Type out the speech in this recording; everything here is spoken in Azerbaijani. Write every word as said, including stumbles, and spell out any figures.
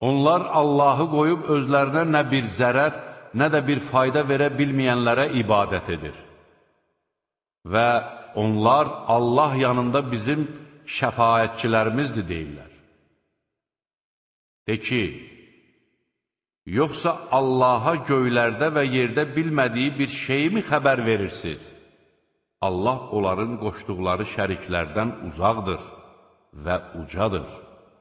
Onlar Allahı qoyub özlərinə nə bir zərər, nə də bir fayda verə bilməyənlərə ibadət edir. Və onlar Allah yanında bizim şəfaətçilərimizdir deyirlər. De ki, yoxsa Allaha göylərdə və yerdə bilmədiyi bir şeyi mi xəbər verirsiniz? Allah onların qoşduqları şəriklərdən uzaqdır və ucadır.